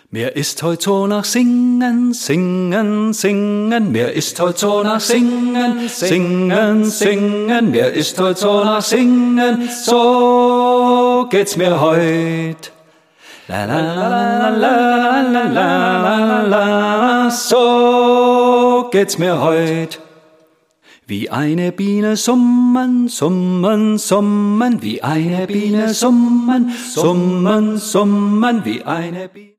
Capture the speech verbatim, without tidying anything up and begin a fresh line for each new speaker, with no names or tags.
Mir ist heut so nach Singen, Singen, Singen. Mir ist heut so nach Singen, Singen, Singen. Mir ist heut so nach Singen, so geht's mir heut. La la la la la la la la la, so geht's mir heut. Wie eine Biene summen, summen, summen, wie eine Biene summen, summen, summen, wie eine Biene.